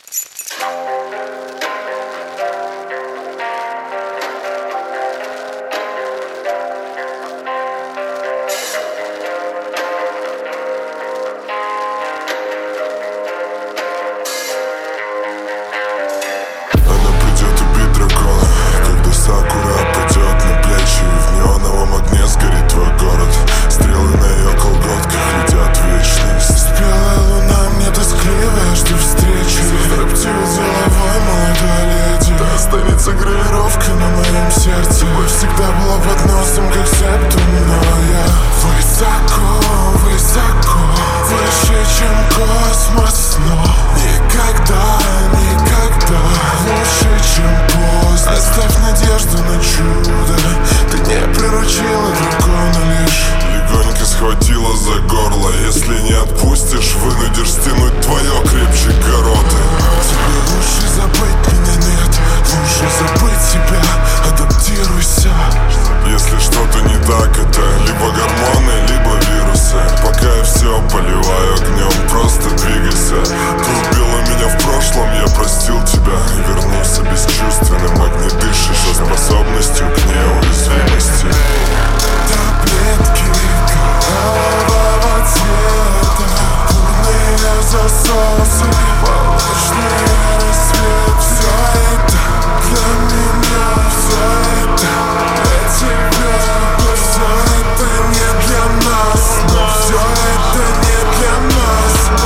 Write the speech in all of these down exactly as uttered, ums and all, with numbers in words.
Гравировка на моем сердце. Боль всегда была под носом, как септум. Но я высоко, высоко, выше, чем космос. Но никогда, никогда лучше, чем поздно. Оставь надежду на чудо. Ты не приручила дракона, лишь легонько схватила за горло. Если не отпустишь, вынудишь стянуть твое крепче гороты. Тебе лучше забыть меня, нет. Лучше забыть себя, адаптируйся. Если что-то не так, это либо гормоны, либо вирусы. Пока я все поливаю огнем, просто двигайся. Ты убила меня в прошлом, я простил тебя и вернулся бесчувственным. Огнедышащий, со способностью к неуязвимости. Таблетки кровавого цвета, бурные засосы, молочный рассвет. Все это для меня, все это для тебя. Все это не для нас, но все это не для нас.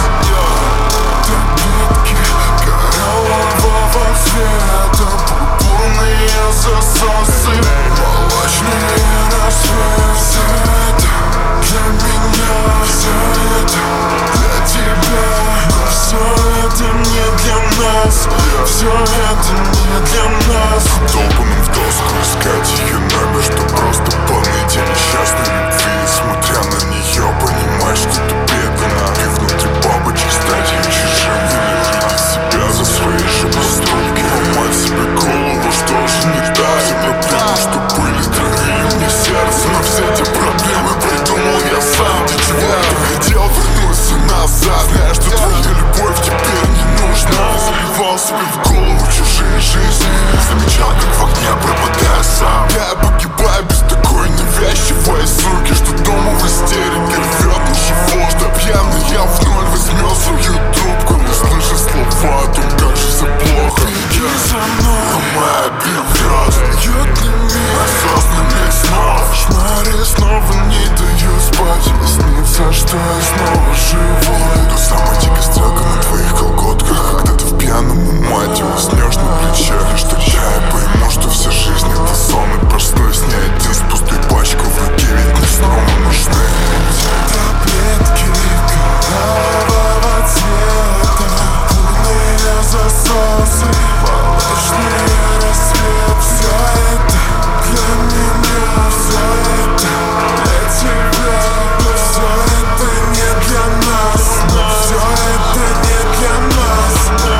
Таблетки кровавого цвета, пурпурные засосы, молочный рассвет. Все это для меня, все это для тебя. Но все это не для нас, все это не для нас. Долбаным в доску искать ее номер, что просто поныть о несчастной любви. Смотря на нее, понимаешь, что ты предана. Ты внутри бабочек, стать ее чужим. Ненавидеть себя за свои же поступки. Ломать себе голову, что же не так. Все проблемы, что были, травили мне сердце. Но все эти проблемы придумал я сам. Для чего ты хотел, вернулся назад. Знаешь, что твоя любовь теперь не нужна. Заливал себе в голову чужие жизни. Замечал, как в огне пропадаю сам. Я погибаю без такой навязчивой суки, что дома в истерике рвет на живот. Да пьяный я вновь возьмет свою трубку, не слыша слова о том, как же все плохо. Беги за мной, а моя бьет, бьет для меня осознанных снов. Кошмары снова не дают спать. Мне снится, что я снова живой. Та самая дикая стрелка на твоих колготках, когда ты в пьяном уме уснешь на плече. Лишь тогда я пойму, что вся жизнь это сон. И проснусь не один с пустой пачкой в руке, ведь мне снова нужны таблетки кровавого цвета, бурные засосы, молочный рассвет. Все это для меня, все это для тебя. Все это не для нас, но все это не для нас.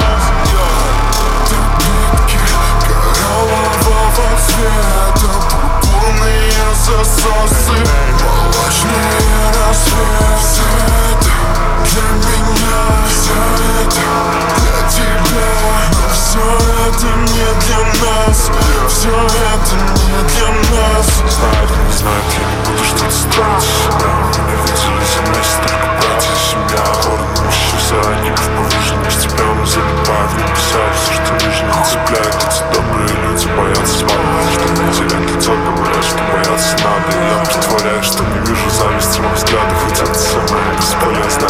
Таблетки кровавого цвета, пурпурные засосы, молочный рассвет. Все это для меня, все это для тебя. Но все это не для нас, все это не для нас. Знает, не знает, я не буду что-то строить. Да, меня видели за месяц только братья, семья. Город мужчин задников повышен, с тебя мы залипают в небеса. Все, что вижу, не цепляет. Эти добрые люди боятся смолы, что не терять лицо, говорят, что бояться надо. И я притворяюсь, что не вижу зависти во взглядах, хотя это самое бесполезное.